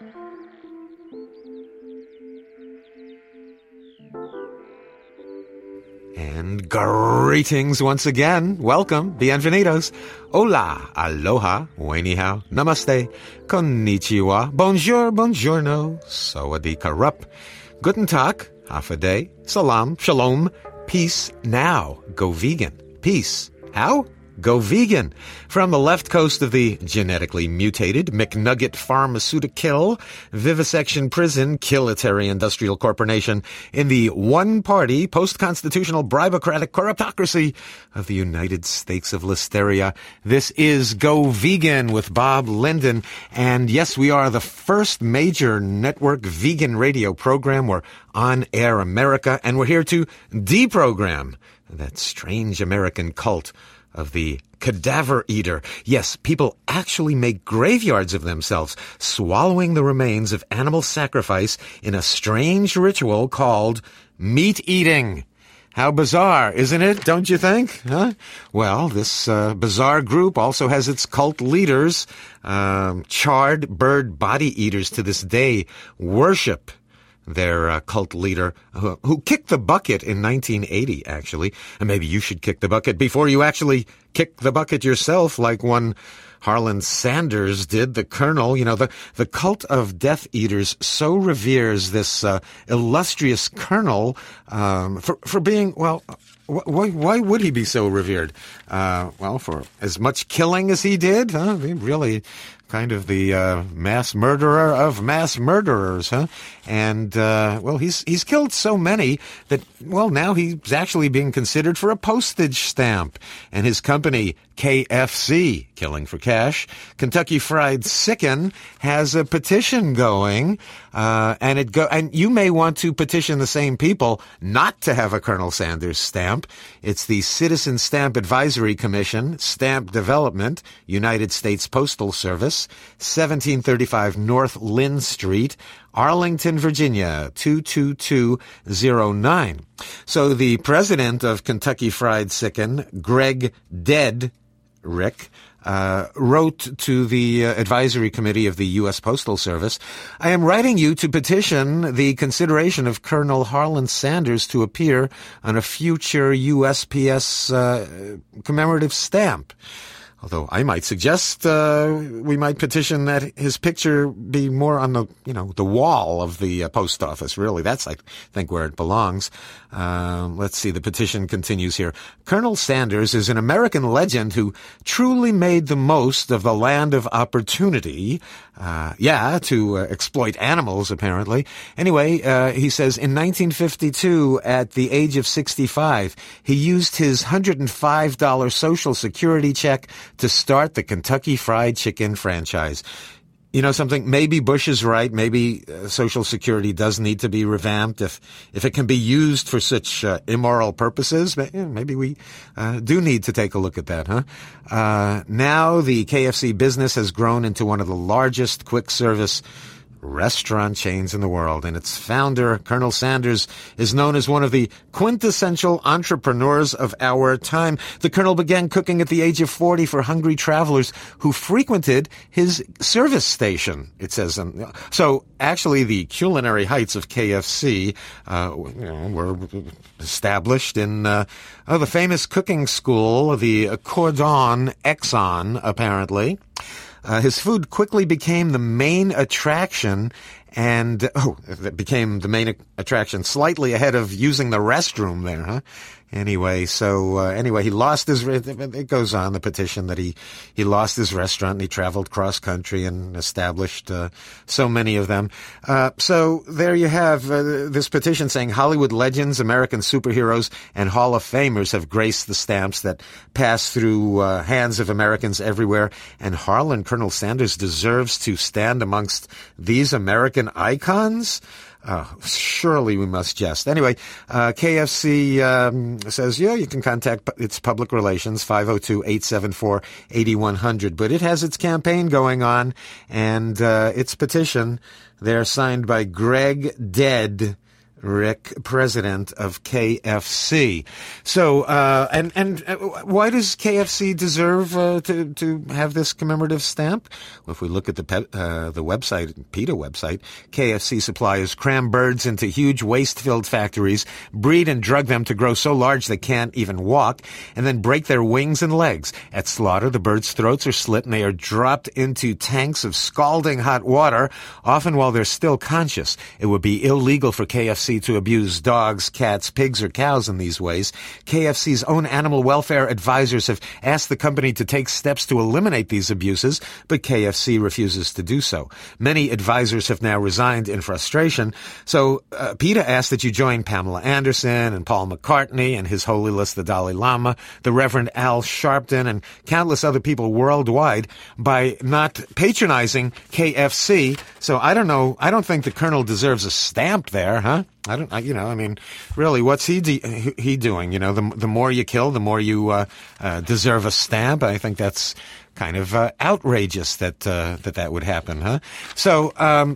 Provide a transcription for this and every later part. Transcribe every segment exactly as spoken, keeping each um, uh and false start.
And greetings once again. Welcome. Bienvenidos. Hola. Aloha. Weni hao. Namaste. Konnichiwa. Bonjour. Buongiorno. Sawadee rup. Guten Tag. Half a day. Salam. Shalom. Peace now. Go vegan. Peace. How? Go vegan. From the left coast of the genetically mutated McNugget Pharmaceutical Vivisection Prison Kilitary Industrial Corporation in the one-party post-constitutional bribocratic corruptocracy of the United States of Listeria. This is Go Vegan with Bob Linden. And yes, we are the first major network vegan radio program. We're on Air America, and we're here to deprogram that strange American cult of the cadaver eater. Yes, people actually make graveyards of themselves, swallowing the remains of animal sacrifice in a strange ritual called meat eating. How bizarre, isn't it? Don't you think? Huh? Well, this uh, bizarre group also has its cult leaders. Um, charred bird body eaters to this day worship their uh, cult leader, who, who kicked the bucket in nineteen eighty, actually. And maybe you should kick the bucket before you actually kick the bucket yourself, like one Harlan Sanders did, the colonel. You know, the, the cult of Death Eaters so reveres this uh, illustrious colonel um, for, for being, well, why, why would he be so revered? Uh, well, for as much killing as he did, huh? He really kind of the uh, mass murderer of mass murderers, huh? And, uh, well, he's he's killed so many that, well, now he's actually being considered for a postage stamp. And his company, K F C, Killing for Cash, Kentucky Fried Chicken, has a petition going, uh, and it go and you may want to petition the same people not to have a Colonel Sanders stamp. It's the Citizen Stamp Advisory Commission, Stamp Development, United States Postal Service, seventeen thirty-five North Lynn Street, Arlington, Virginia, two two two zero nine. So the president of Kentucky Fried Chicken, Greg Dead Rick, uh, wrote to the uh, advisory committee of the U S Postal Service, I am writing you to petition the consideration of Colonel Harlan Sanders to appear on a future U S P S uh, commemorative stamp. Although I might suggest uh, we might petition that his picture be more on the, you know, the wall of the uh, post office. Really, that's, I think, where it belongs. Uh, let's see, the petition continues here. Colonel Sanders is an American legend who truly made the most of the land of opportunity. Uh, yeah, to uh, exploit animals, apparently. Anyway, uh, he says, in nineteen fifty-two, at the age of sixty-five, he used his one hundred five dollars Social Security check to start the Kentucky Fried Chicken franchise. You know something? Maybe Bush is right. Maybe uh, Social Security does need to be revamped if if it can be used for such uh, immoral purposes. Maybe we uh, do need to take a look at that, huh? Uh, now the K F C business has grown into one of the largest quick-service restaurant chains in the world, and its founder, Colonel Sanders, is known as one of the quintessential entrepreneurs of our time. The Colonel began cooking at the age of forty for hungry travelers who frequented his service station, it says. Um, so, actually, the culinary heights of K F C uh, you know, were established in uh, oh, the famous cooking school, the Cordon Exxon, apparently. Uh, his food quickly became the main attraction, and, oh, it became the main attraction slightly ahead of using the restroom there, huh? Anyway, so, uh, anyway, he lost his, it goes on, the petition, that he, he lost his restaurant and he traveled cross-country and established, uh, so many of them. Uh, so there you have, uh, this petition saying Hollywood legends, American superheroes, and Hall of Famers have graced the stamps that pass through, uh, hands of Americans everywhere. And Harlan, Colonel Sanders, deserves to stand amongst these American icons? Uh, surely we must jest. Anyway, uh, K F C um, says, yeah, you can contact its public relations, five oh two, eight seven four, eight one zero zero. But it has its campaign going on, and uh, its petition, they're signed by Greg Dead Rick, president of K F C. So, uh, and, and uh, why does K F C deserve uh, to, to have this commemorative stamp? Well, if we look at the pe- uh, the website, PETA website, K F C suppliers cram birds into huge waste-filled factories, breed and drug them to grow so large they can't even walk, and then break their wings and legs. At slaughter, the birds' throats are slit and they are dropped into tanks of scalding hot water, often while they're still conscious. It would be illegal for K F C to abuse dogs, cats, pigs, or cows in these ways. K F C's own animal welfare advisors have asked the company to take steps to eliminate these abuses, but K F C refuses to do so. Many advisors have now resigned in frustration, so uh, PETA asked that you join Pamela Anderson and Paul McCartney and His Holiness the Dalai Lama, the Reverend Al Sharpton, and countless other people worldwide by not patronizing K F C. So I don't know, I don't think the Colonel deserves a stamp there, huh? I don't, I, you know, I mean, really, what's he de- he doing? You know, the the more you kill, the more you uh, uh, deserve a stamp. I think that's kind of uh, outrageous that uh, that that would happen, huh? So, um,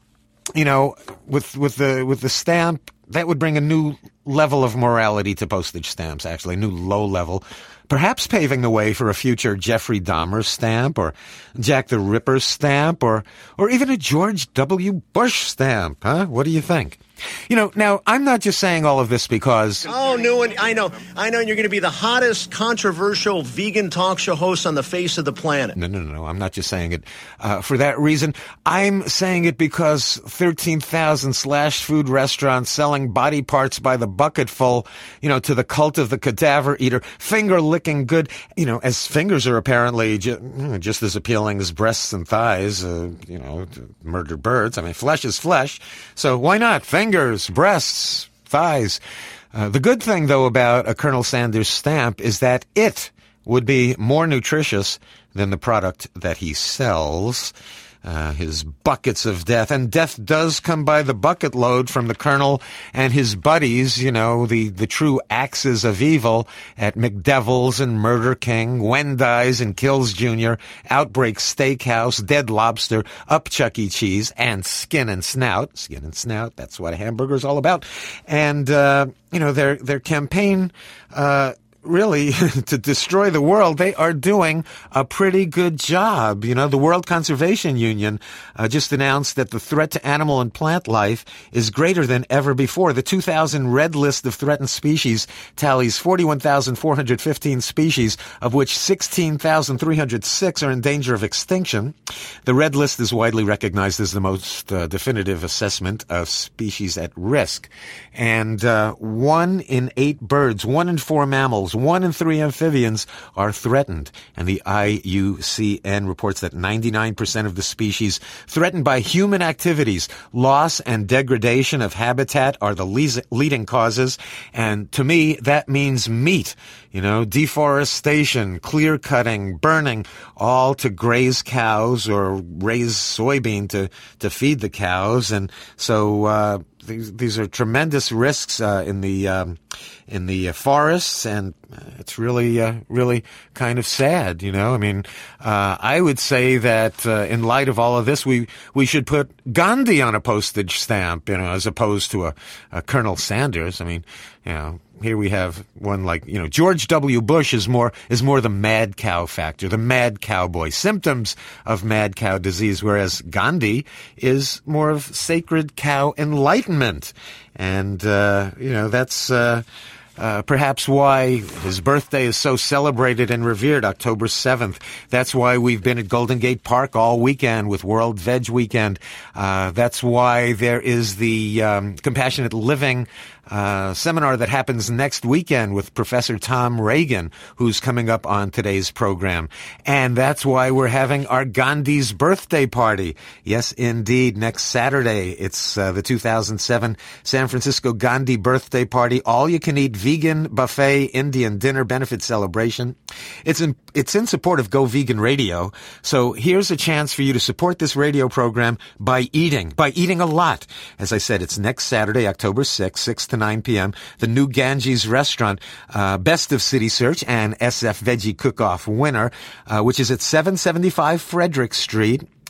you know, with with the with the stamp, that would bring a new level of morality to postage stamps. Actually, a new low level. Perhaps paving the way for a future Jeffrey Dahmer stamp or Jack the Ripper stamp or or even a George W. Bush stamp, huh? What do you think? You know, now, I'm not just saying all of this because... Oh, Newen, I know. I know you're going to be the hottest, controversial vegan talk show host on the face of the planet. No, no, no, no. I'm not just saying it uh, for that reason. I'm saying it because thirteen thousand slash food restaurants selling body parts by the bucketful, you know, to the cult of the cadaver eater, finger-licking good, you know, as fingers are apparently ju- just as appealing as breasts and thighs, uh, you know, murdered birds. I mean, flesh is flesh, so why not? Fingers. Fingers, breasts, thighs. Uh, the good thing, though, about a Colonel Sanders stamp is that it would be more nutritious than the product that he sells. Uh, his buckets of death. And death does come by the bucket load from the Colonel and his buddies, you know, the, the true axes of evil at McDevil's and Murder King, Wendy's and Kills Junior, Outbreak Steakhouse, Dead Lobster, Up Chuck E. Cheese, and Skin and Snout. Skin and Snout, that's what a hamburger's all about. And, uh, you know, their, their campaign, uh, really, to destroy the world, they are doing a pretty good job. You know, the World Conservation Union uh, just announced that the threat to animal and plant life is greater than ever before. The two thousand Red List of Threatened Species tallies forty-one thousand four hundred fifteen species, of which sixteen thousand three hundred six are in danger of extinction. The Red List is widely recognized as the most uh, definitive assessment of species at risk. And uh, one in eight birds, one in four mammals, one in three amphibians are threatened. And the I U C N reports that ninety-nine percent of the species threatened by human activities, loss and degradation of habitat are the leading causes. And to me, that means meat. You know, deforestation, clear cutting, burning, all to graze cows or raise soybean to, to feed the cows. And so, uh, These, these are tremendous risks uh, in the um, in the uh, forests, and it's really, uh, really kind of sad. You know, I mean, uh, I would say that uh, in light of all of this, we we should put Gandhi on a postage stamp, you know, as opposed to a, a Colonel Sanders. I mean, you know. Here we have one like, you know, George W. Bush is more is more the mad cow factor, the mad cowboy, symptoms of mad cow disease, whereas Gandhi is more of sacred cow enlightenment. And, uh, you know, that's uh, uh, perhaps why his birthday is so celebrated and revered, October seventh. That's why we've been at Golden Gate Park all weekend with World Veg Weekend. Uh, that's why there is the um, Compassionate Living Uh, seminar that happens next weekend with Professor Tom Reagan, who's coming up on today's program. And that's why we're having our Gandhi's birthday party. Yes, indeed. Next Saturday, it's uh, the two thousand seven San Francisco Gandhi birthday party. All-you-can-eat vegan buffet Indian dinner benefit celebration. It's in, it's in support of Go Vegan Radio. So here's a chance for you to support this radio program by eating, by eating a lot. As I said, it's next Saturday, October sixth, six to nine p.m. The new Ganges restaurant, uh, Best of City Search and S F Veggie Cook-Off winner, uh, which is at seven seventy-five Frederick Street.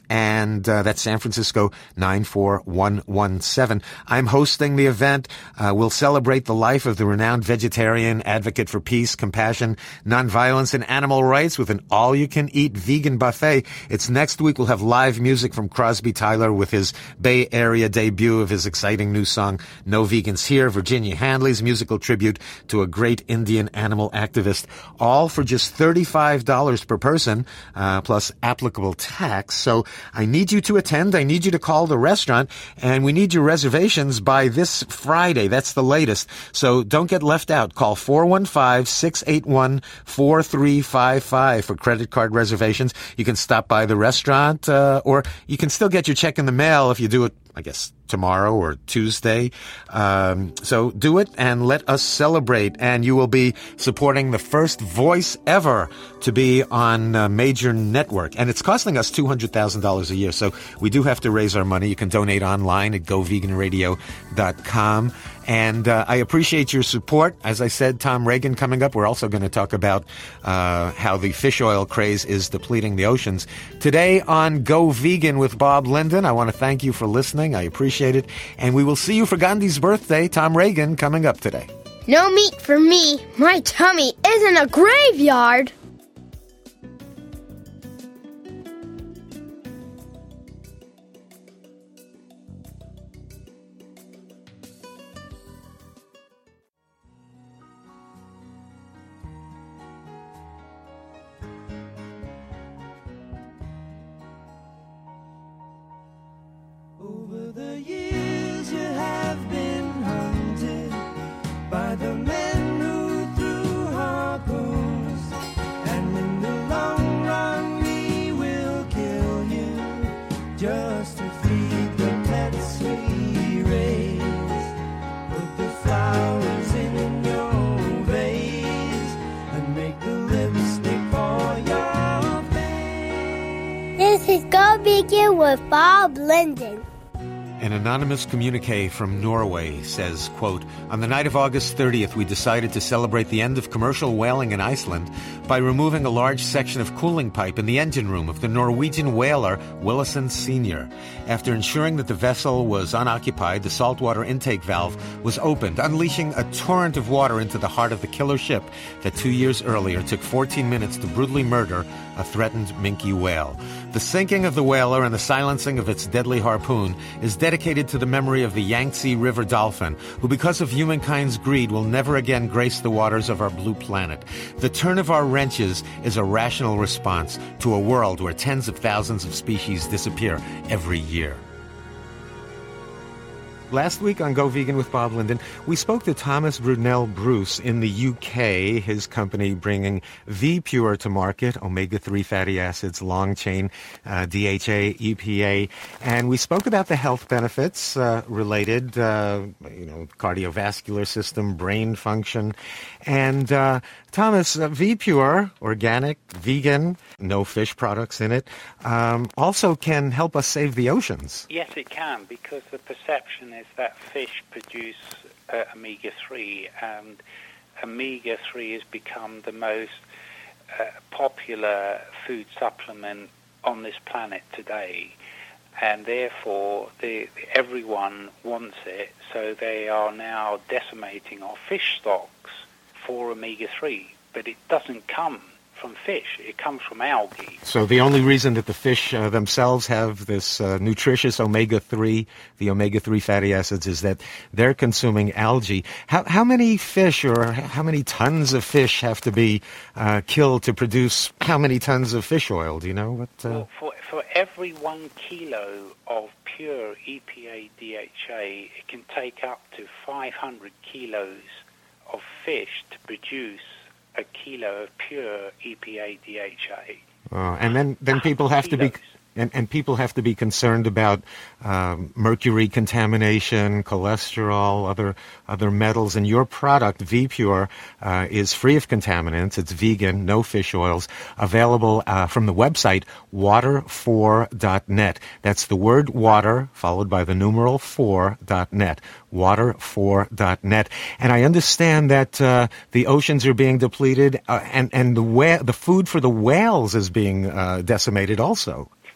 and uh, that's San Francisco nine four one one seven. I'm hosting the event. Uh, we'll celebrate the life of the renowned vegetarian advocate for peace, compassion, nonviolence, and animal rights with an all-you-can-eat vegan buffet. It's next week. We'll have live music from Crosby Tyler with his Bay Area debut of his exciting new song, No Vegans Here, Virginia Handley's musical tribute to a great Indian animal activist, all for just thirty-five dollars per person, uh, plus applicable tax. So I need you to attend. I need you to call the restaurant, and we need your reservations by this Friday. That's the latest. So don't get left out. Call four one five, six eight one, four three five five for credit card reservations. You can stop by the restaurant, uh, or you can still get your check in the mail if you do it, I guess, tomorrow or Tuesday. Um, so do it and let us celebrate. And you will be supporting the first voice ever to be on a major network. And it's costing us two hundred thousand dollars a year. So we do have to raise our money. You can donate online at go vegan radio dot com. And uh, I appreciate your support. As I said, Tom Reagan coming up. We're also going to talk about uh, how the fish oil craze is depleting the oceans. Today on Go Vegan with Bob Linden, I want to thank you for listening. I appreciate it. And we will see you for Gandhi's birthday, Tom Reagan, coming up today. No meat for me. My tummy isn't a graveyard. Over the years you have been hunted by the men who threw harpoons, and in the long run we will kill you just to feed the pets we raise. Put the flowers in your vase and make the lipstick for your face. This is Go Vegan with Bob Linden. An anonymous communique from Norway says, quote, on the night of August thirtieth, we decided to celebrate the end of commercial whaling in Iceland by removing a large section of cooling pipe in the engine room of the Norwegian whaler Willison Senior After ensuring that the vessel was unoccupied, the saltwater intake valve was opened, unleashing a torrent of water into the heart of the killer ship that two years earlier took fourteen minutes to brutally murder a threatened minke whale. The sinking of the whaler and the silencing of its deadly harpoon is dedicated to the memory of the Yangtze River dolphin, who because of humankind's greed will never again grace the waters of our blue planet. The turn of our wrenches is a rational response to a world where tens of thousands of species disappear every year. Last week on Go Vegan with Bob Linden, we spoke to Thomas Brunel Bruce in the U K, his company bringing V-Pure to market, omega three fatty acids, long-chain uh, D H A, E P A, and we spoke about the health benefits uh, related, uh, you know, cardiovascular system, brain function, and uh, Thomas, uh, V-Pure, organic, vegan, no fish products in it, um, also can help us save the oceans. Yes, it can, because the perception is that fish produce uh, omega three, and omega three has become the most uh, popular food supplement on this planet today, and therefore the, everyone wants it, so they are now decimating our fish stocks for omega three, but it doesn't come from fish. It comes from algae. So the only reason that the fish uh, themselves have this uh, nutritious omega three, the omega three fatty acids, is that they're consuming algae. How, how many fish or how many tons of fish have to be uh, killed to produce how many tons of fish oil? Do you know what? Uh... Well, for, for every one kilo of pure E P A D H A, it can take up to five hundred kilos of fish to produce a kilo of pure E P A D H A. Oh, and then, then people have kilos. to be and, and people have to be concerned about um, mercury contamination, cholesterol, other other metals. And your product, V-Pure, uh, is free of contaminants. It's vegan, no fish oils. Available uh, from the website water four dot net. That's the word water followed by the numeral four dot net. water four dot net. And I understand that uh, the oceans are being depleted, uh, and and the whale, the food for the whales is being uh, decimated also.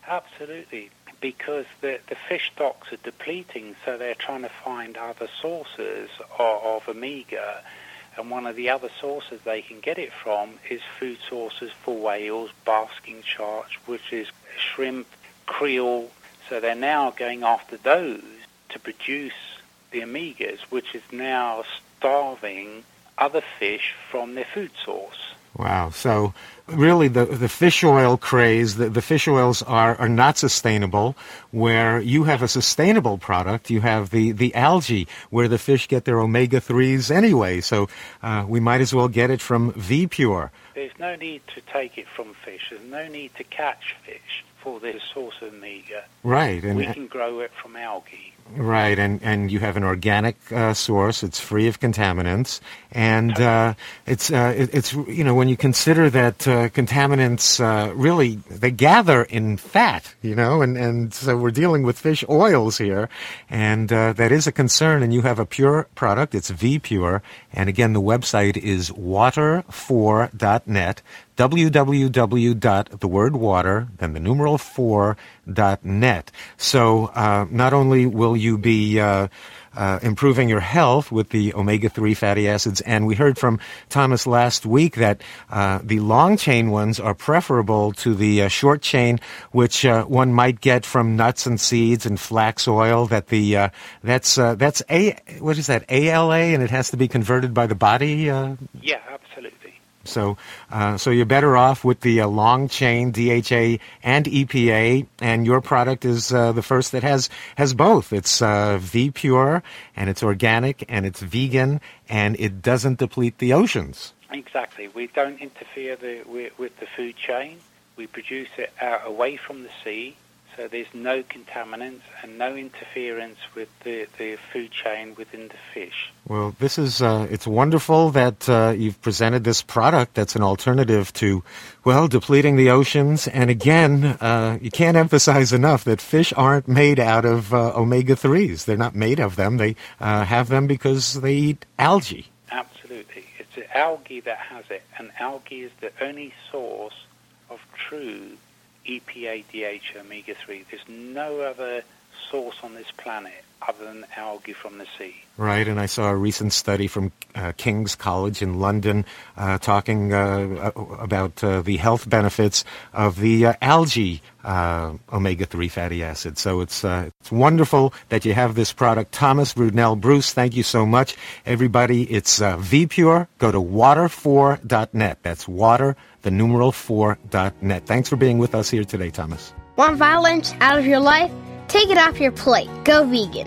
Absolutely, because the, the fish stocks are depleting, so they're trying to find other sources of, of omega. And one of the other sources they can get it from is food sources for whales, basking sharks, which is shrimp, krill. So they're now going after those to produce the omegas, which is now starving other fish from their food source. Wow. So really the, the fish oil craze, the, the fish oils are, are not sustainable, where you have a sustainable product. You have the, the algae, where the fish get their omega threes anyway. So uh, we might as well get it from V-Pure. There's no need to take it from fish. There's no need to catch fish for this source of omega. Right. And we can grow it from algae. Right, and, and you have an organic uh, source. It's free of contaminants, and uh, it's uh, it, it's you know when you consider that uh, contaminants uh, really they gather in fat, you know, and, and so we're dealing with fish oils here, and uh, that is a concern. And you have a pure product. It's V-Pure, and again the website is water four dot net. w w w dot the word water, then the numeral four dot net. So uh, not only will you be uh, uh, improving your health with the omega three fatty acids, and we heard from Thomas last week that uh, the long-chain ones are preferable to the uh, short-chain, which uh, one might get from nuts and seeds and flax oil. That the uh, that's uh, that's a what is that A L A, and it has to be converted by the body. Uh, yeah, absolutely. So, uh, so you're better off with the uh, long chain D H A and E P A, and your product is uh, the first that has has both. It's uh, V-Pure, and it's organic, and it's vegan, and it doesn't deplete the oceans. Exactly. We don't interfere the, with, with the food chain. We produce it out away from the sea, so there's no contaminants and no interference with the, the food chain within the fish. Well, this is, uh, it's wonderful that uh, you've presented this product that's an alternative to, well, depleting the oceans. And again, uh, you can't emphasize enough that fish aren't made out of uh, omega threes. They're not made of them. They uh, have them because they eat algae. Absolutely. It's the algae that has it, and algae is the only source of true E P A, D H A, omega three. There's no other source on this planet other than algae from the sea. Right, and I saw a recent study from uh, King's College in London uh, talking uh, about uh, the health benefits of the uh, algae uh, omega three fatty acids. So it's uh, it's wonderful that you have this product. Thomas Brunel Bruce, thank you so much. Everybody, it's uh, V-Pure. Go to water four dot net. That's water, the numeral four dot net. Thanks for being with us here today, Thomas. Want violence out of your life? Take it off your plate. Go vegan.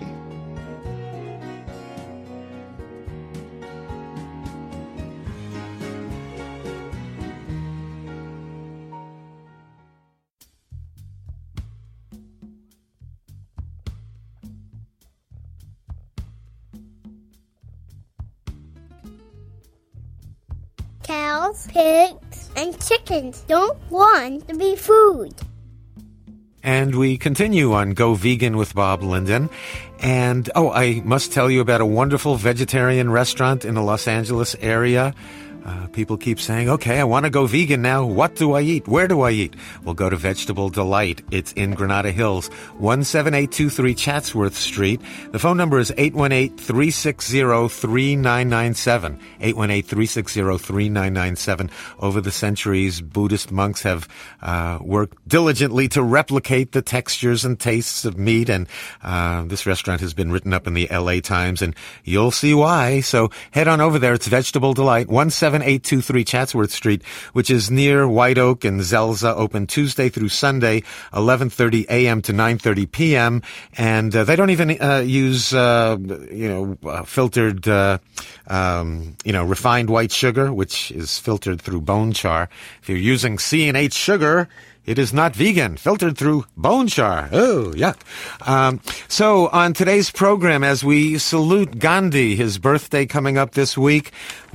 Cows, pigs, and chickens don't want to be food. And we continue on Go Vegan with Bob Linden. And, oh, I must tell you about a wonderful vegetarian restaurant in the Los Angeles area. Uh, people keep saying, okay, I want to go vegan now. What do I eat? Where do I eat? Well, go to Vegetable Delight. It's in Granada Hills, one seven eight two three Chatsworth Street. The phone number is eight one eight, three six zero, three nine nine seven. eight one eight, three six zero, three nine nine seven. Over the centuries, Buddhist monks have uh, worked diligently to replicate the textures and tastes of meat, and uh, this restaurant has been written up in the L A Times, and you'll see why. So head on over there. It's Vegetable Delight, one seven eight two three Chatsworth Street, which is near White Oak and Zelza, open Tuesday through Sunday, eleven thirty a.m. to nine thirty p.m. And uh, they don't even uh, use, uh, you know, uh, filtered, uh, um, you know, refined white sugar, which is filtered through bone char. If you're using C and H sugar, it is not vegan, filtered through bone char. Oh, yuck. Um, so on today's program, as we salute Gandhi, his birthday coming up this week,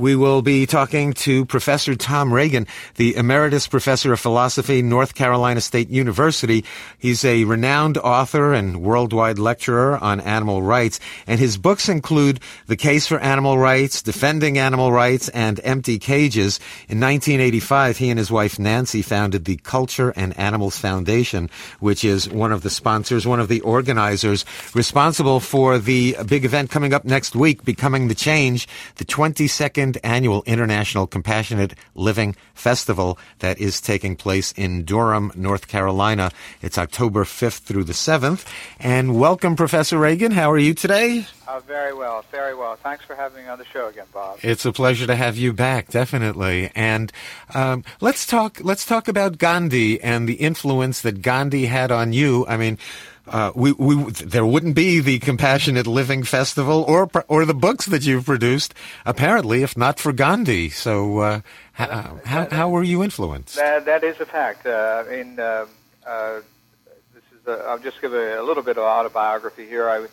We will be talking to Professor Tom Regan, the Emeritus Professor of Philosophy, North Carolina State University. He's a renowned author and worldwide lecturer on animal rights, and his books include The Case for Animal Rights, Defending Animal Rights, and Empty Cages. In nineteen eighty-five, he and his wife Nancy founded the Culture and Animals Foundation, which is one of the sponsors, one of the organizers, responsible for the big event coming up next week, Becoming the Change, the twenty-second Annual International Compassionate Living Festival that is taking place in Durham, North Carolina. It's October fifth through the seventh. And welcome, Professor Regan. How are you today? Uh, very well, very well. Thanks for having me on the show again, Bob. It's a pleasure to have you back, definitely. And um, let's talk. Let's talk about Gandhi and the influence that Gandhi had on you. I mean, uh, we, we there wouldn't be the Compassionate Living Festival or or the books that you've produced, apparently, if not for Gandhi. So, uh, how, how how were you influenced? That that is a fact. Uh, I mean, uh, uh, this is. A, I'll just give a, a little bit of autobiography here. I.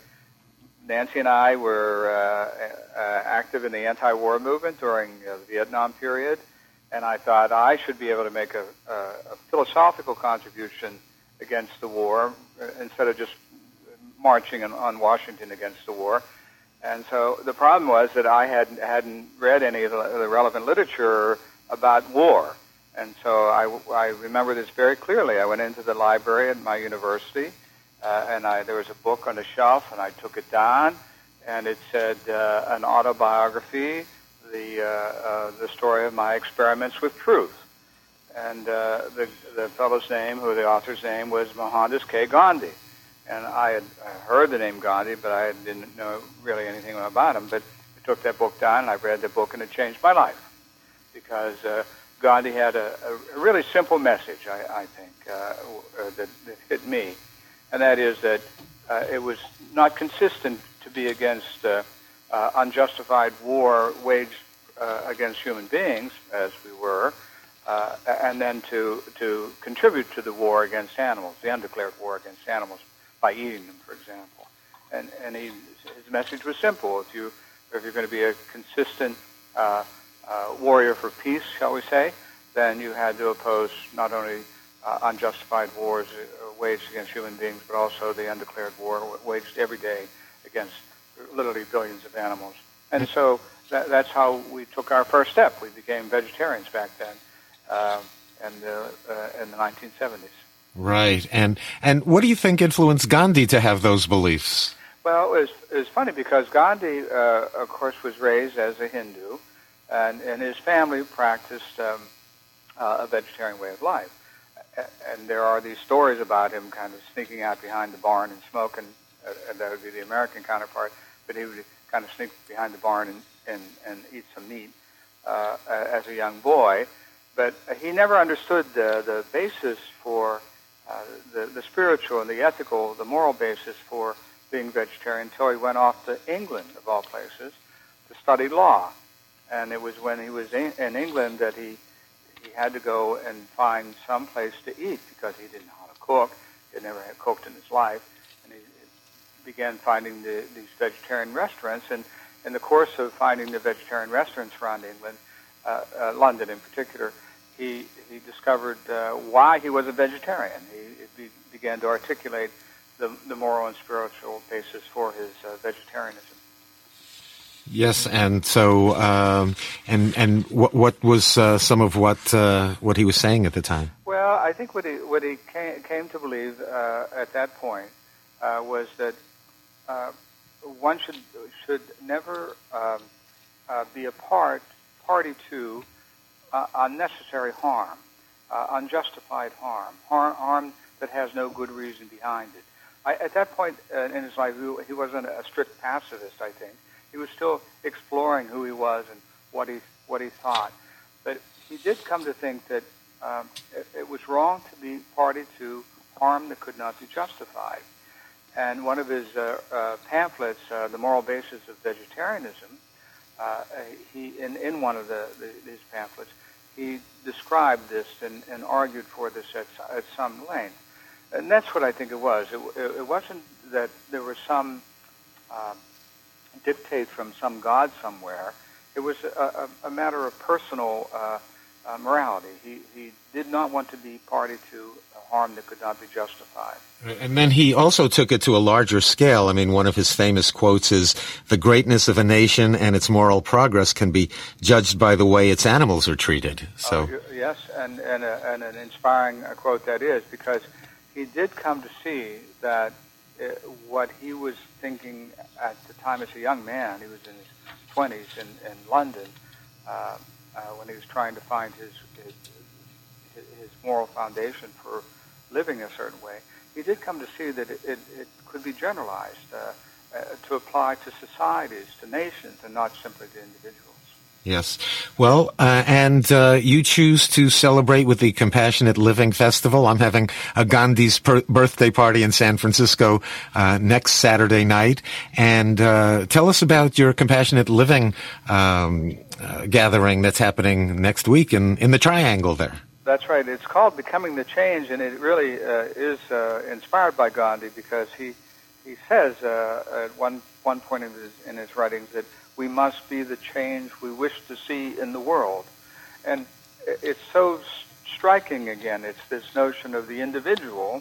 Nancy and I were uh, uh, active in the anti-war movement during uh, the Vietnam period, and I thought I should be able to make a, a, a philosophical contribution against the war uh, instead of just marching on, on Washington against the war. And so the problem was that I hadn't, hadn't read any of the, the relevant literature about war. And so I, I remember this very clearly. I went into the library at my university, Uh, and I, there was a book on the shelf, and I took it down, and it said uh, an autobiography, the uh, uh, the story of my experiments with truth. And uh, the the fellow's name, who the author's name, was Mohandas K. Gandhi. And I had heard the name Gandhi, but I didn't know really anything about him. But I took that book down, and I read the book, and it changed my life. Because uh, Gandhi had a, a really simple message, I, I think, uh, that, that hit me. And that is that uh, it was not consistent to be against uh, uh, unjustified war waged uh, against human beings, as we were, uh, and then to to contribute to the war against animals, the undeclared war against animals, by eating them, for example. And and he, his message was simple: if you if you're going to be a consistent uh, uh, warrior for peace, shall we say, then you had to oppose not only uh, unjustified wars waged against human beings, but also the undeclared war waged every day against literally billions of animals. And so that, that's how we took our first step. We became vegetarians back then, uh, in, the, uh, in the nineteen seventies. Right. And and what do you think influenced Gandhi to have those beliefs? Well, it was, it was funny because Gandhi, uh, of course, was raised as a Hindu, and, and his family practiced um, uh, a vegetarian way of life. And there are these stories about him kind of sneaking out behind the barn and smoking, uh, and that would be the American counterpart, but he would kind of sneak behind the barn and, and, and eat some meat uh, as a young boy. But he never understood the, the basis for uh, the, the spiritual and the ethical, the moral basis for being vegetarian until he went off to England, of all places, to study law. And it was when he was in, in England that he He had to go and find some place to eat because he didn't know how to cook. He had never had cooked in his life. And he began finding the, these vegetarian restaurants. And in the course of finding the vegetarian restaurants around England, uh, uh, London in particular, he, he discovered uh, why he was a vegetarian. He, he began to articulate the, the moral and spiritual basis for his uh, vegetarianism. Yes, and so, um, and and what what was uh, some of what uh, what he was saying at the time? Well, I think what he what he came, came to believe uh, at that point uh, was that uh, one should should never um, uh, be a part party to uh, unnecessary harm, uh, unjustified harm, harm, harm that has no good reason behind it. I, at that point uh, in his life, he, he wasn't a strict pacifist, I think. He was still exploring who he was and what he what he thought. But he did come to think that um, it, it was wrong to be party to harm that could not be justified. And one of his uh, uh, pamphlets, uh, The Moral Basis of Vegetarianism, uh, he in, in one of the, the, his pamphlets, he described this and, and argued for this at, at some length. And that's what I think it was. It, it, it wasn't that there was some... Um, dictate from some god somewhere. it was a, a, a matter of personal uh, uh, morality. He, he did not want to be party to harm that could not be justified. And then he also took it to a larger scale. I mean, one of his famous quotes is, "The greatness of a nation and its moral progress can be judged by the way its animals are treated." So, uh, yes, and, and, a, and an inspiring uh, quote that is, because he did come to see that uh, what he was thinking at the time as a young man, he was in his twenties in, in London, uh, uh, when he was trying to find his, his, his moral foundation for living a certain way, he did come to see that it, it, it could be generalized uh, uh, to apply to societies, to nations, and not simply to individuals. Yes. Well, uh, and uh, you choose to celebrate with the Compassionate Living Festival. I'm having a Gandhi's per- birthday party in San Francisco uh, next Saturday night. And uh, tell us about your Compassionate Living um, uh, gathering that's happening next week in, in the Triangle there. That's right. It's called Becoming the Change, and it really uh, is uh, inspired by Gandhi, because he he says uh, at one one point in his, in his writings that we must be the change we wish to see in the world. And it's so striking, again. It's this notion of the individual,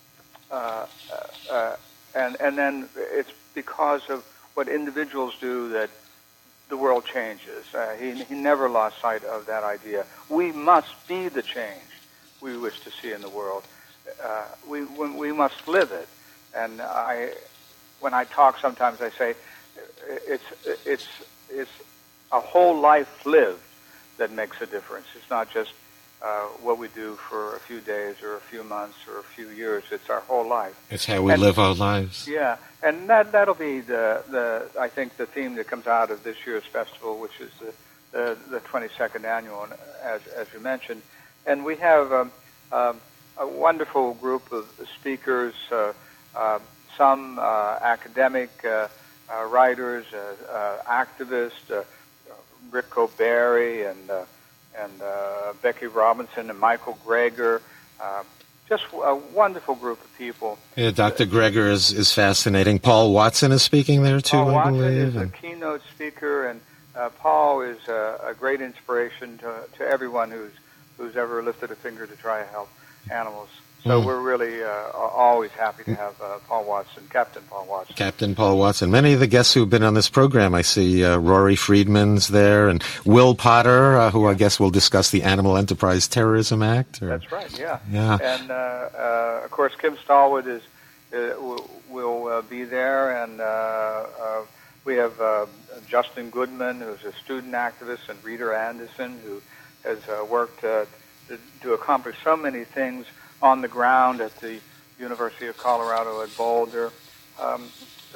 uh, uh, and, and then it's because of what individuals do that the world changes. Uh, he, he never lost sight of that idea. We must be the change we wish to see in the world. Uh, we, we must live it. And I, when I talk, sometimes I say, It's it's it's a whole life lived that makes a difference. It's not just uh, what we do for a few days or a few months or a few years. It's our whole life. It's how we and, live our lives. Yeah, and that that'll be the the I think the theme that comes out of this year's festival, which is the the, the twenty-second annual, as as you mentioned. And we have um, um, a wonderful group of speakers, uh, uh, some uh, academic. Uh, Uh, writers, uh, uh, activists, uh, Rick O'Barry and uh, and uh, Becky Robinson and Michael Greger, uh, just a wonderful group of people. Yeah, Doctor Greger is, is fascinating. Paul Watson is speaking there too, Paul I Watson believe. is a keynote speaker, and uh, Paul is a, a great inspiration to, to everyone who's who's ever lifted a finger to try to help animals. So mm. we're really uh, always happy to have uh, Paul Watson, Captain Paul Watson. Captain Paul Watson. Many of the guests who've been on this program, I see uh, Rory Friedman's there, and Will Potter, uh, who yeah. I guess will discuss the Animal Enterprise Terrorism Act. Or... That's right, yeah. yeah. And, uh, uh, of course, Kim Stallwood is, uh, will, will uh, be there, and uh, uh, we have uh, Justin Goodman, who's a student activist, and Rita Anderson, who has uh, worked uh, to, to accomplish so many things on the ground at the University of Colorado at Boulder. Um,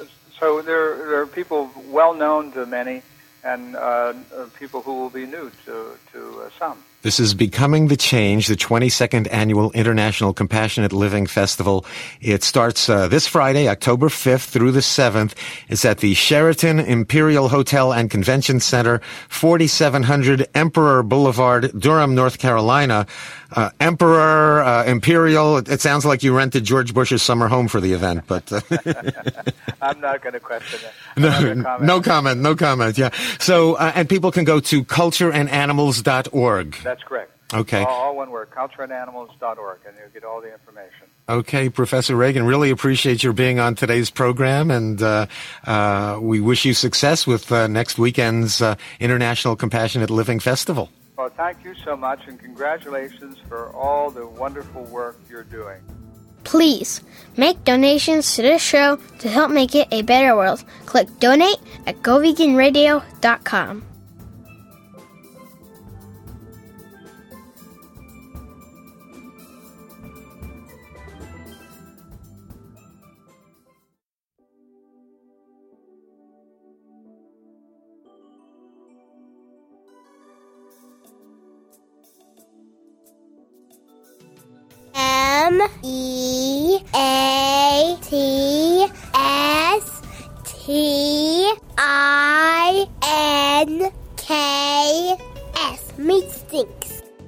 so there, there are people well known to many, and uh, people who will be new to, to uh, some. This is Becoming the Change, the twenty-second Annual International Compassionate Living Festival. It starts uh, this Friday, October fifth through the seventh. It's at the Sheraton Imperial Hotel and Convention Center, forty-seven hundred Emperor Boulevard, Durham, North Carolina. Uh, Emperor, uh, Imperial, it sounds like you rented George Bush's summer home for the event, but... Uh, I'm not going to question it. No, comment. no comment, no comment, yeah. So, uh, and people can go to culture and animals dot org. That's correct. Okay. All, all one word, culture and animals dot org, and you'll get all the information. Okay, Professor Reagan, really appreciate your being on today's program, and uh, uh, we wish you success with uh, next weekend's uh, International Compassionate Living Festival. Well, thank you so much, and congratulations for all the wonderful work you're doing. Please make donations to this show to help make it a better world. Click donate at go vegan radio dot com. M E A T S T I N K S. Meat stinks. And we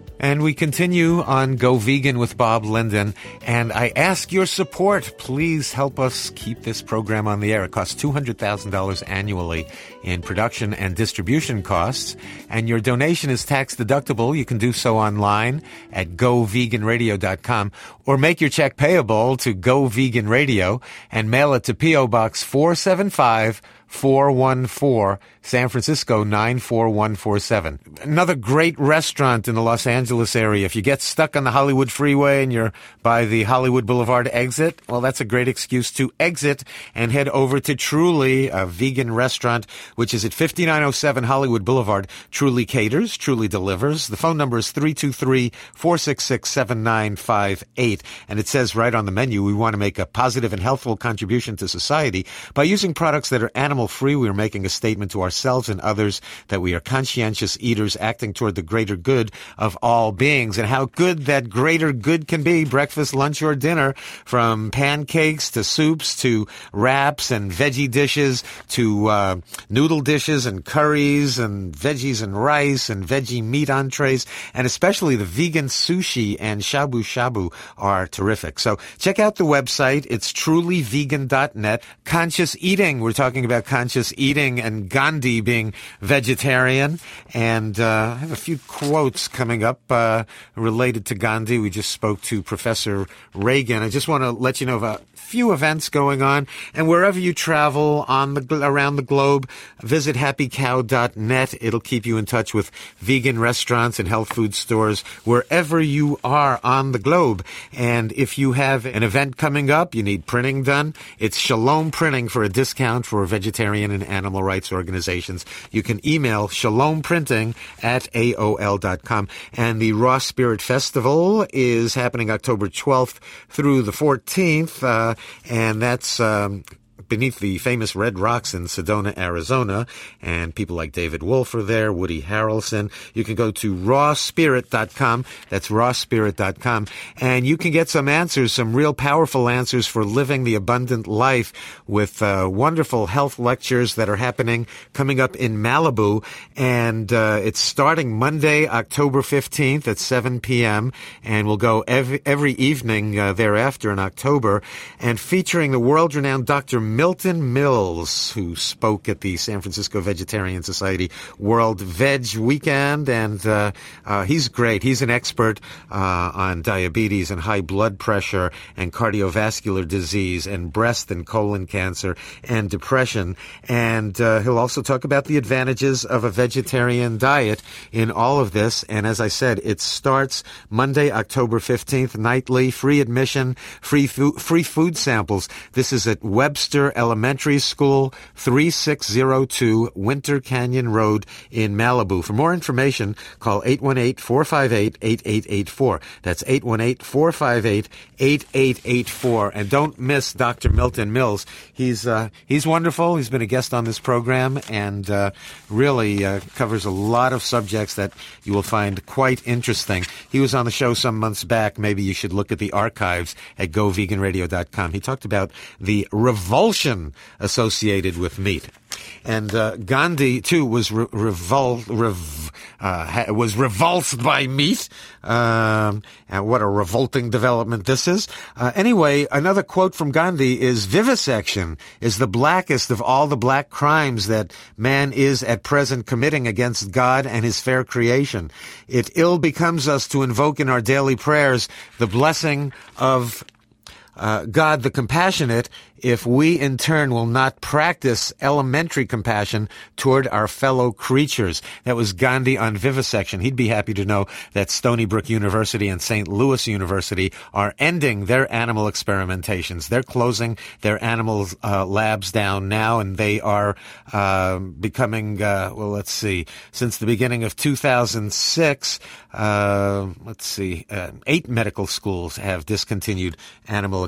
we continue on Go Vegan with Bob Linden, and I ask your support. Please help us keep this program on the air. It costs two hundred thousand dollars annually in production and distribution costs, and your donation is tax deductible. You can do so online at go vegan radio dot com, or make your check payable to Go Vegan Radio and mail it to P O. Box four seven five, four one four, San Francisco nine four one four seven. Another great restaurant in the Los Angeles area. If you get stuck on the Hollywood freeway and you're by the Hollywood Boulevard exit, well, that's a great excuse to exit and head over to Truly, a vegan restaurant, which is at fifty-nine oh seven Hollywood Boulevard. Truly caters, Truly delivers. The phone number is three two three, four six six, seven nine five eight. And it says right on the menu, we want to make a positive and healthful contribution to society by using products that are animal free. We are making a statement to ourselves and others that we are conscientious eaters acting toward the greater good of all beings. And how good that greater good can be, breakfast, lunch, or dinner, from pancakes to soups to wraps and veggie dishes to uh, noodle dishes and curries and veggies and rice and veggie meat entrees, and especially the vegan sushi and shabu shabu are terrific. So check out the website. It's truly vegan dot net. Conscious eating. We're talking about conscious eating and Gandhi being vegetarian. And uh, I have a few quotes coming up uh, related to Gandhi. We just spoke to Professor Reagan. I just want to let you know about a few events going on. And wherever you travel on the around the globe, visit happy cow dot net. It'll keep you in touch with vegan restaurants and health food stores wherever you are on the globe. And if you have an event coming up, you need printing done, it's Shalom Printing for a discount for vegetarian and animal rights organizations. You can email shalomprinting at A O L dot com. And the Raw Spirit Festival is happening October twelfth through the fourteenth, uh, and that's um, beneath the famous Red Rocks in Sedona, Arizona, and people like David Wolf are there, Woody Harrelson. You can go to raw spirit dot com. That's raw spirit dot com. And you can get some answers, some real powerful answers for living the abundant life with uh, wonderful health lectures that are happening coming up in Malibu. And uh, it's starting Monday, October fifteenth at seven p.m. and will go every, every evening uh, thereafter in October, and featuring the world-renowned Doctor Milton Mills, who spoke at the San Francisco Vegetarian Society World Veg Weekend, and uh, uh, he's great. He's an expert uh, on diabetes and high blood pressure and cardiovascular disease and breast and colon cancer and depression. And uh, he'll also talk about the advantages of a vegetarian diet in all of this. And as I said, it starts Monday, October fifteenth, nightly, free admission, free, fu- free food samples. This is at Webster Elementary School, thirty-six oh two Winter Canyon Road in Malibu. For more information, call eight one eight, four five eight, eight eight eight four. That's eight one eight, four five eight, eight eight eight four. And don't miss Doctor Milton Mills. He's uh, he's wonderful. He's been a guest on this program, and uh, really uh, covers a lot of subjects that you will find quite interesting. He was on the show some months back. Maybe you should look at the archives at go vegan radio dot com. He talked about the revulsion associated with meat. And uh, Gandhi, too, was re- revol- rev- uh, ha- was revulsed by meat. Um, and what a revolting development this is. Uh, anyway, another quote from Gandhi is, "Vivisection is the blackest of all the black crimes that man is at present committing against God and his fair creation. It ill becomes us to invoke in our daily prayers the blessing of uh, God the compassionate, if we in turn will not practice elementary compassion toward our fellow creatures." That was Gandhi on vivisection. He'd be happy to know that Stony Brook University and Saint Louis University are ending their animal experimentations. They're closing their animal uh, labs down now, and they are uh, becoming, uh, well, let's see, since the beginning of two thousand six, uh, let's see, uh, eight medical schools have discontinued animal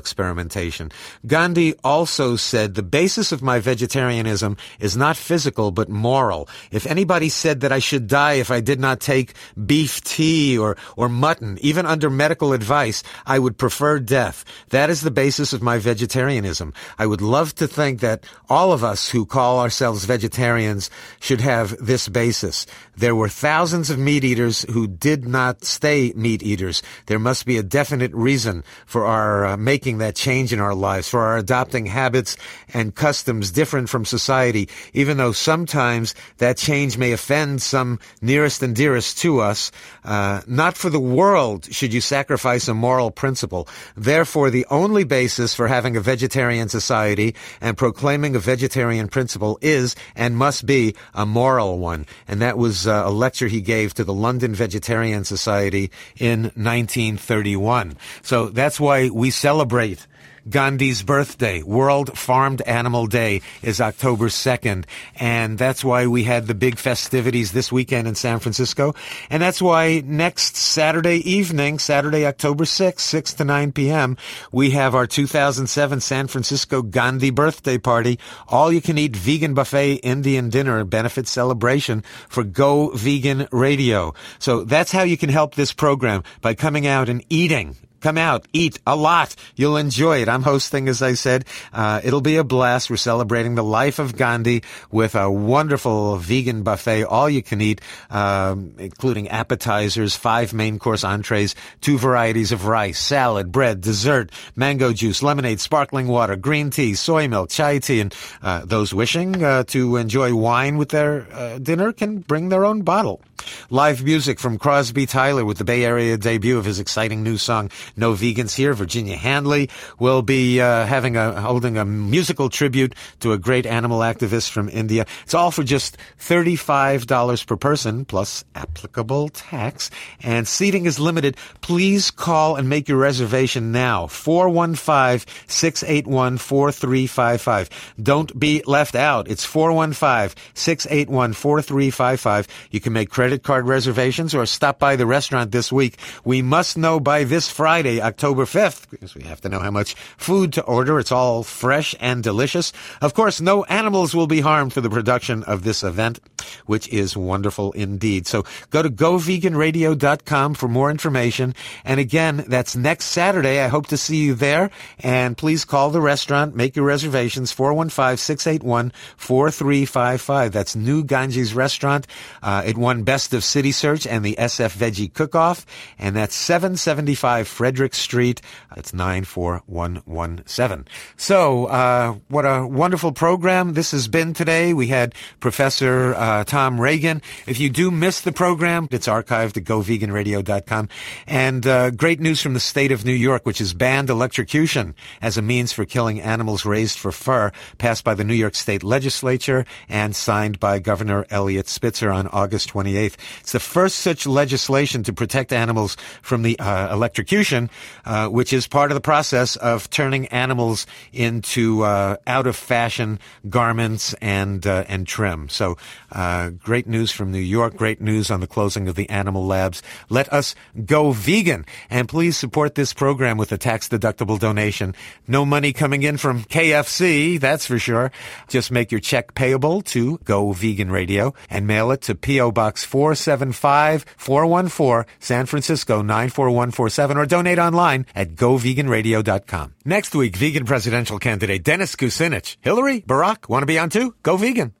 experimentation. Gandhi also said, the basis of my vegetarianism is not physical but moral. If anybody said that I should die if I did not take beef tea or, or mutton, even under medical advice, I would prefer death. That is the basis of my vegetarianism. I would love to think that all of us who call ourselves vegetarians should have this basis. There were thousands of meat eaters who did not stay meat eaters. There must be a definite reason for our uh, making that change in our lives, for our adopting habits and customs different from society, even though sometimes that change may offend some nearest and dearest to us. Uh, not for the world should you sacrifice a moral principle. Therefore, the only basis for having a vegetarian society and proclaiming a vegetarian principle is and must be a moral one. And that was uh, a lecture he gave to the London Vegetarian Society in nineteen thirty-one. So that's why we celebrate Gandhi's birthday. World Farmed Animal Day is October second, and that's why we had the big festivities this weekend in San Francisco, and that's why next Saturday evening, Saturday, October sixth, six to nine p.m., we have our two thousand seven San Francisco Gandhi birthday party, all-you-can-eat vegan buffet Indian dinner benefit celebration for Go Vegan Radio. So that's how you can help this program, by coming out and eating. Come out, eat a lot. You'll enjoy it. I'm hosting, as I said. Uh, it'll be a blast. We're celebrating the life of Gandhi with a wonderful vegan buffet, all you can eat, um, including appetizers, five main course entrees, two varieties of rice, salad, bread, dessert, mango juice, lemonade, sparkling water, green tea, soy milk, chai tea, and uh, those wishing uh, to enjoy wine with their uh, dinner can bring their own bottle. Live music from Crosby Tyler with the Bay Area debut of his exciting new song, No Vegans Here. Virginia Handley will be uh, having a holding a musical tribute to a great animal activist from India. It's all for just thirty-five dollars per person, plus applicable tax. And seating is limited. Please call and make your reservation now. four one five, six eight one, four three five five. Don't be left out. It's four one five, six eight one, four three five five. You can make credit card reservations or stop by the restaurant this week. We must know by this Friday, October fifth, because we have to know how much food to order. It's all fresh and delicious. Of course, no animals will be harmed for the production of this event, which is wonderful indeed. So go to go vegan radio dot com for more information. And again, that's next Saturday. I hope to see you there. And please call the restaurant. Make your reservations, four one five, six eight one, four three five five. That's New Ganges Restaurant. Uh, it won Best of City Search and the S F Veggie Cook-Off. And that's seven seventy-five Frederick Street. That's nine four one one seven. So, uh, what a wonderful program this has been today. We had Professor uh, Tom Reagan. If you do miss the program, it's archived at go vegan radio dot com. And uh, great news from the state of New York, which has banned electrocution as a means for killing animals raised for fur, passed by the New York State Legislature and signed by Governor Eliot Spitzer on August twenty-eighth. It's the first such legislation to protect animals from the uh, electrocution, uh, which is part of the process of turning animals into uh, out-of-fashion garments and uh, and trim. So uh, great news from New York, great news on the closing of the animal labs. Let us go vegan. And please support this program with a tax-deductible donation. No money coming in from K F C, that's for sure. Just make your check payable to Go Vegan Radio and mail it to P O. Box four seven five, four one four, San Francisco nine four one four seven, or donate online at go vegan radio dot com. Next week, vegan presidential candidate Dennis Kucinich. Hillary? Barack? Want to be on too? Go vegan.